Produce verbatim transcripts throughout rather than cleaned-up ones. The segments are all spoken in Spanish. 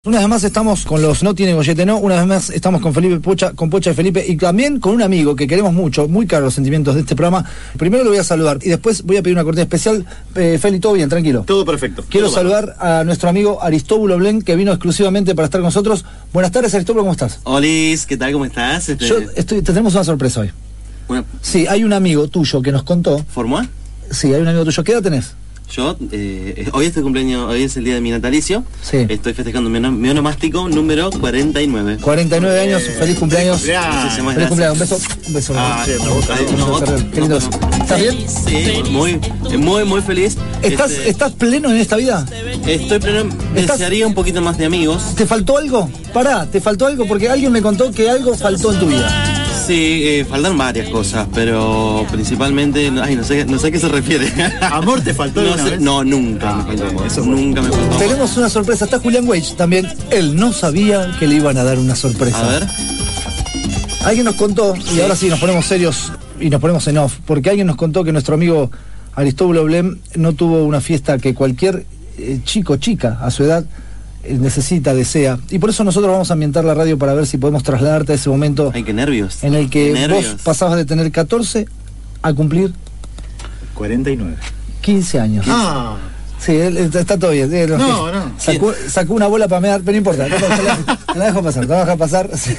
Una vez más estamos con los No Tiene Gollete No, una vez más estamos con Felipe Pocha, con Pocha y Felipe, y también con un amigo que queremos mucho, muy caro los sentimientos de este programa. Primero lo voy a saludar y después voy a pedir una cortina especial. eh, Feli, todo bien, tranquilo. Todo perfecto. Quiero todo saludar bueno. a nuestro amigo Aristóbulo Blen, que vino exclusivamente para estar con nosotros. Buenas tardes, Aristóbulo, ¿cómo estás? Olis, ¿qué tal? ¿Cómo estás? Este... Yo estoy, te tenemos una sorpresa hoy. Una... Sí, hay un amigo tuyo que nos contó. ¿Formó? Sí, hay un amigo tuyo. ¿Qué edad tenés? Yo, eh, hoy es el cumpleaños, hoy es el día de mi natalicio. Sí. Estoy festejando mi, mi onomástico número cuarenta y nueve. cuarenta y nueve años, Eh, feliz cumpleaños. feliz cumpleaños. Feliz feliz cumpleaños, un beso. Un beso. Ah, Sí, no, boca, no, no, no, Ferrer. Qué lindo. no, no. ¿Estás bien? Sí, muy, muy, muy feliz. ¿Estás, Este, ¿Estás pleno en esta vida? Estoy pleno, ¿Estás- desearía un poquito más de amigos. ¿Te faltó algo? Pará, ¿te faltó algo? Porque alguien me contó que algo faltó en tu vida. Sí, eh, faltan varias cosas, pero principalmente, ay, no sé, no sé a qué se refiere. ¿Amor te faltó No, alguna sé, vez? no, nunca me faltó amor. eso Nunca me faltó amor. Tenemos una sorpresa. Está Julián Weich también. Él no sabía que le iban a dar una sorpresa. A ver. Alguien nos contó, y ahora sí nos ponemos serios y nos ponemos en off, porque alguien nos contó que nuestro amigo Aristóbulo Blen no tuvo una fiesta que cualquier eh, chico, chica, a su edad, eh, necesita, desea. Y por eso nosotros vamos a ambientar la radio para ver si podemos trasladarte a ese momento Ay, qué nervios. en el que Qué nervios. vos pasabas de tener catorce a cumplir cuarenta y nueve. quince años. Ah, Sí, él- él- está todo bien. Eh, No, no. Sacó, sacó una bola para mear, pero no importa. No, te la, te la dejo pasar, te la dejo pasar. Sí.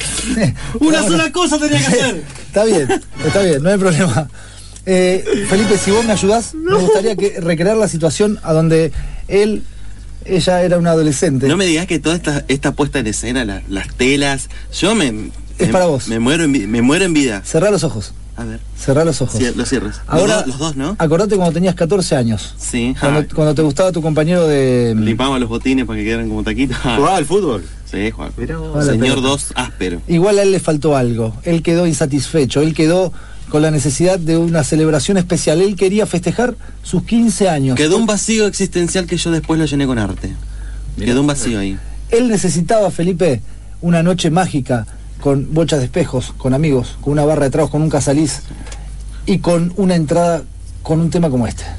Una sola cosa tenía que hacer. Está bien, está bien, no hay problema. Eh, Felipe, si vos me ayudás, me gustaría que recrear la situación a donde él, ella era una adolescente. No me digas que toda esta, esta puesta en escena, la- las telas, yo me... Es me- para vos. Me muero en, vi- me muero en vida. Cerrá los ojos, A ver, cerrá los ojos. cier- los cierres. Ahora, los, dos, los dos, ¿no? Acordate cuando tenías catorce años. Sí. Cuando, ah, cuando te gustaba tu compañero de... Limpamos los botines para que quedaran como taquitos. Ah, ¿jugaba al fútbol? sí, Juan. Mirá vos. Vale, Señor pero- dos áspero. Igual a él le faltó algo. Él quedó insatisfecho. Él quedó con la necesidad de una celebración especial. Él quería festejar sus quince años. Quedó un vacío existencial que yo después lo llené con arte. Mirá. Quedó un vacío ahí. Él necesitaba, Felipe, una noche mágica con bochas de espejos, con amigos, con una barra de tragos, con un casalís y con una entrada con un tema como este.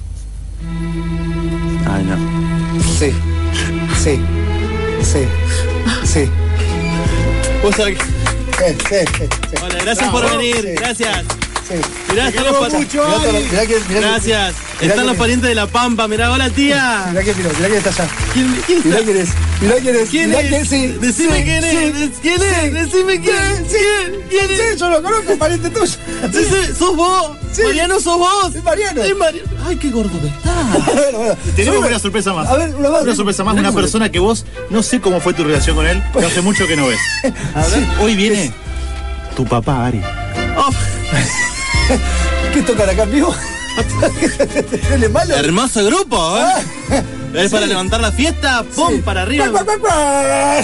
Ay, no. Sí, sí, sí, sí. Vos sabés que- Sí, sí, sí, sí. Hola, gracias Bravo, por venir. sí. Gracias. Sí. Mirá, están los pa- mucho, Mirá todo lo- Ari. mirá que- mirá que- Gracias. mirá Están que- los parientes de La Pampa. Mirá, hola tía. Mirá que mirá, mirá quién está allá. ¿Quién, quién Mirá está? quién es, mirá quién es, ¿Quién mirá es? quién sí. Decime Sí, quién sí, es. ¿Quién es? Decime quién. ¿Quién? ¿Quién Sí, es? yo lo conozco, pariente tuyo. Sí, sí, sos vos. Sí. Mariano, sos vos. Es Mariano. Es Mariano. Ay, qué gordo que está. Bueno, bueno. Tenemos Soy- una sorpresa más. A ver, una más. Una sorpresa más, una persona que vos, no sé cómo fue tu relación con él, pero hace mucho que no ves. A ver. Hoy viene tu papá, Ari. Oh, ¿Qué tocan acá en vivo? ¿Él es malo? hermoso grupo, ¿eh? Es para levantar la fiesta. ¡Pum! Sí. Para arriba. Pa, pa, pa, pa.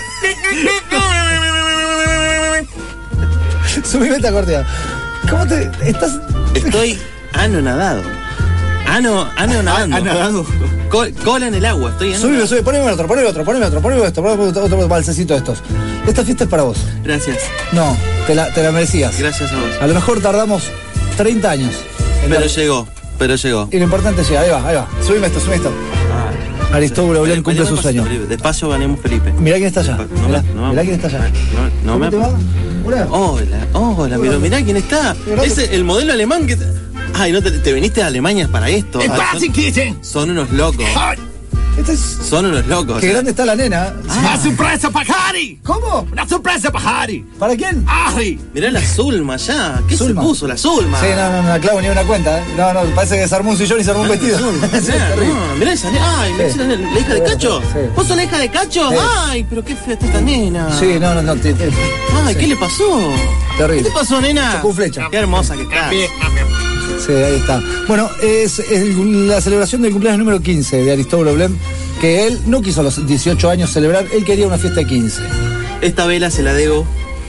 Subime esta cortina. ¿Cómo te estás? Estoy anonadado. Ano, ano nadando. ¿Ha nadado? Co- cola en el agua. Estoy Subime, anonadado. subime, poneme otro, poneme otro, poneme otro, poneme otro, poneme otro, otro balsecito de estos. Esta fiesta es para vos. Gracias. No, te la, te la merecías. Gracias a vos. A lo mejor tardamos treinta años. en Pero dar- llegó. Pero llegó. Y lo importante es llegar, ahí va, ahí va. Subime esto, subime esto. Aristóbulo Blen cumple Vayamos su sueño. despacito, Felipe. Despacio ganemos Felipe. Mirá quién está allá. No Mirá, me- no me- mirá quién está allá. No, no ¿Cómo me. te va? Hola. Hola, hola, pero mirá quién está. Mirá. Es el modelo alemán que. Ay, no te, te viniste a Alemania para esto. Ah, son, Kitten! son unos locos. Este es... Son unos locos. Qué grande está la nena. Ah. sorpresa para Ari! ¿Cómo? ¡Una sorpresa para Ari! ¿Para quién? ¡Ari! Mirá la Zulma ya. ¿Qué Zulma. se puso la Zulma? Sí, no, no, no, clavo ni una cuenta, ¿eh? No, no, parece que se armó un sillón y se armó un vestido. Sí, es Mirá, terrible. no, mirá esa nena. Ay, Sí. la, la- la hija de Sí, Cacho. sí. ¿Vos sos la hija de Cacho? Sí. Ay, pero qué fea está esta nena. Sí, no, no, no. te- te- Ay, ¿qué le pasó? Terrible. ¿Qué te pasó, nena? Sacó un flecha. Qué hermosa que está. Sí, ahí está. Bueno, es, el- la celebración del cumpleaños número quince de Aristóbulo Blen, que él no quiso a los dieciocho años celebrar, él quería una fiesta de quince. Esta vela se la debo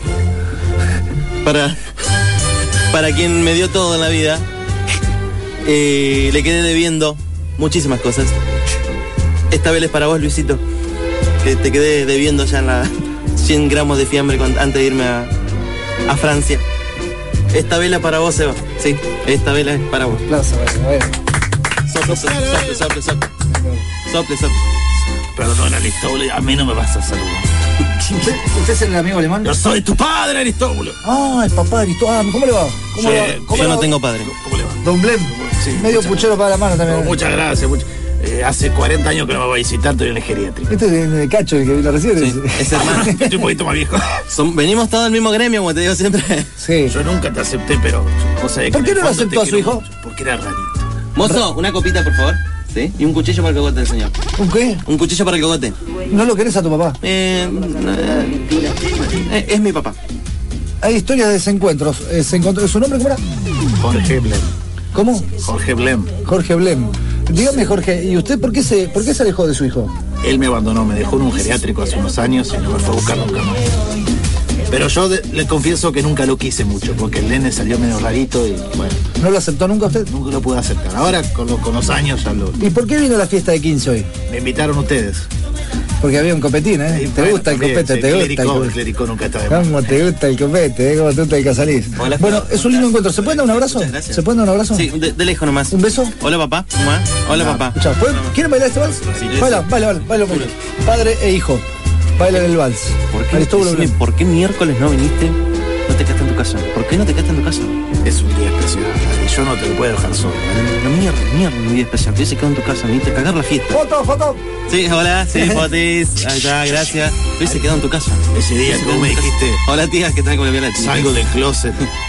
para para quien me dio todo en la vida. Eh, le quedé debiendo muchísimas cosas. Esta vela es para vos, Luisito, que te quedé debiendo ya en la cien gramos de fiambre con- antes de irme a, a Francia. Esta vela para vos, Eva. Sí, esta vela es para vos. Plaza, bueno, bueno. Sople, sople, sople, sople, sople. Sople, sople. Perdón, Aristóbulo, a mí no me vas a saludar. ¿Usted, ¿Usted es el amigo alemán? Yo soy tu padre, Aristóbulo. Ah, el papá de Aristóbulo. ¿Cómo le va? ¿Cómo Sí, le va? ¿Cómo Yo le no va? tengo padre. ¿Cómo le va? Don Blem. Sí, Medio muchas puchero para la mano también. No, muchas gracias. muchas- eh, hace cuarenta años que no me voy a visitar, estoy en el geriátrico. Este es de, de Cacho, el que vino recién. Sí, es hermano. Estoy un poquito más viejo. Son- venimos todos del mismo gremio, como te digo siempre. Sí. Yo nunca te acepté, pero vos sabés ¿Por que qué en no el lo fondo aceptó te a su quiero hijo? mucho, porque era rarito. Mozo, una copita, por favor. ¿Sí? Y un cuchillo para el cogote del señor. ¿Un qué? Un cuchillo para el cogote. ¿No lo querés a tu papá? Eh, eh, es mi papá. Hay historias de desencuentros. Eh, se encontró, ¿su nombre cómo era? Jorge Blem. ¿Cómo? Jorge Blem. Jorge Blem. Dígame, Jorge, ¿y usted por qué se, por qué se alejó de su hijo? Él me abandonó, me dejó en un geriátrico hace unos años y no me fue a buscar nunca más. Pero yo de- le confieso que nunca lo quise mucho, porque el nene salió medio rarito y bueno, ¿No lo aceptó nunca usted? nunca lo pude aceptar. Ahora con, lo- con los años ya lo... ¿Y por qué vino a la fiesta de quince hoy? Me invitaron ustedes. Porque había un copetín, ¿eh? Y ¿Te bueno, gusta el también, copete? sí, ¿Te gusta el clérico, el copete? clérico nunca está de más. ¿Cómo te gusta el copete? ¿Eh? ¿Cómo te gusta el casaliz? Hola. Bueno, es un lindo encuentro. ¿Se pueden dar un abrazo? Muchas gracias. ¿Se pueden dar un abrazo? Sí, de, de lejos nomás. ¿Un beso? Hola, papá. Mua. Hola, No. papá. Chao. ¿Pueden- ¿Quieren bailar este vals? Sí. Baila, baila, baila, baila. baila. Padre e hijo. Bailan el vals. ¿Por qué, Aristóbulo decime, Blem. ¿por qué miércoles no viniste? No te quedaste en tu casa. ¿Por qué no te quedaste en tu casa? Es un día especial, y yo no te lo puedo dejar solo. La mierda, mierda, un día especial. Yo se quedó en tu casa, viniste a cagar la fiesta. Foto, foto. Sí, hola, sí, Fotis. Ahí está, gracias. Hoy se quedó en tu casa. Ese día que vos me dijiste, Hola, tía, ¿qué tal? ¿Cómo le viene la chica? salgo del closet.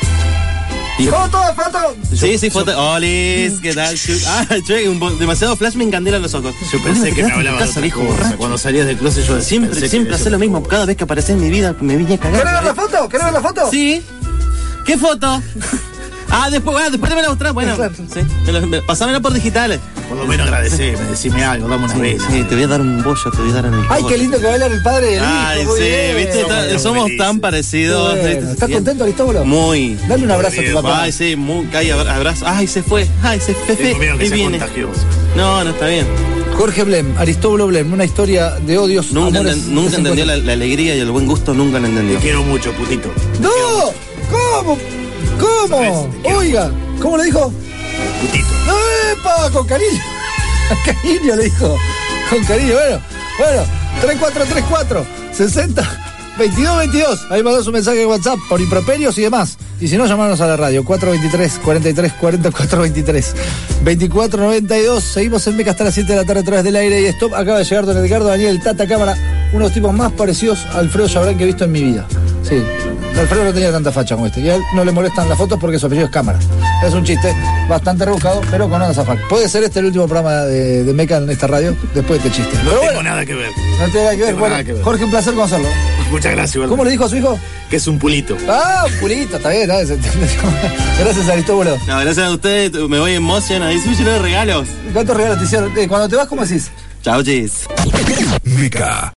Foto, foto. Sí, sí, foto. Olis, ¿qué tal? Chu- Ah, che, un bo- demasiado flash me encandela los ojos. Yo ¿Por qué no pensé te que me quedaste en tu hablaba de casa, otra viejo cosa. borracho? Cuando salías del closet yo pensé Siempre, que siempre eso- hace lo mismo. Cada vez que aparece en mi vida me vine a cagar. ¿Querés ver la ¿sabes? foto? ¿Querés ver la foto? Sí. ¿Qué foto? Ah, después, ah, después te me la mostrás. Bueno, Claro. sí. Me lo- me- pasámela por digitales. Por lo menos agradeceme, decime algo, dame una Sí, vela. sí, te voy a dar un bollo, te voy a dar en el Ay, cogote. qué lindo que bailan el padre y el hijo. Ay, muy sí, bien. viste, Somos Ta- tan somos felices. tan parecidos. Qué bueno. ¿viste? ¿Estás Bien. contento, Aristóbulo? Muy. Dale un abrazo a tu Bien. papá. Ay, sí, muy, ay, abra- abrazo. Ay, se fue. Ay, se fue. Tengo miedo que Y sea viene. contagioso. No, no está bien. Jorge Blem, Aristóbulo Blem, una historia de odios, Nunca, amores, enten- nunca entendió la, desencuentros. la alegría y el buen gusto, nunca lo entendió. Te quiero mucho, putito. ¡No! ¿Cómo? ¿Cómo? ¿Sabes? Te quiero. Oiga, ¿cómo le dijo? Putito. ¡Epa! Con cariño. Con cariño le dijo. Con cariño, bueno. Bueno, tres cuatro tres cuatro sesenta veintidós veintidós. Ahí mandó su mensaje de WhatsApp por improperios y demás. Y si no, llamarnos a la radio. cuatro veintitrés, cuarenta y tres, cuarenta, cuatro veintitrés. veinticuatro noventa y dos. Seguimos en Meca hasta las siete de la tarde a través del aire y stop. Acaba de llegar don Edgardo Daniel Tata Cámara, uno de los tipos más parecidos a Alfredo Chabrán que he visto en mi vida. Sí. Alfredo no tenía tanta facha como este. Y a él no le molestan las fotos porque su apellido es Cámara. Es un chiste bastante rebuscado, pero con onda facha. Puede ser este el último programa de, de Meca en esta radio después de este chiste. No Pero tengo bueno, nada que ver. no tiene nada que ver. tengo Bueno, nada que ver. Jorge, un placer conocerlo. Muchas gracias, igual. ¿Cómo le dijo a su hijo? Que es un pulito. Ah, un pulito, está bien. ¿no? Gracias, Aristóbulo. No, gracias a ustedes, me voy emocionado. Ahí se me llenó de regalos. ¿Cuántos regalos te hicieron? Eh, cuando te vas, ¿cómo decís? Chao, chis. Meca.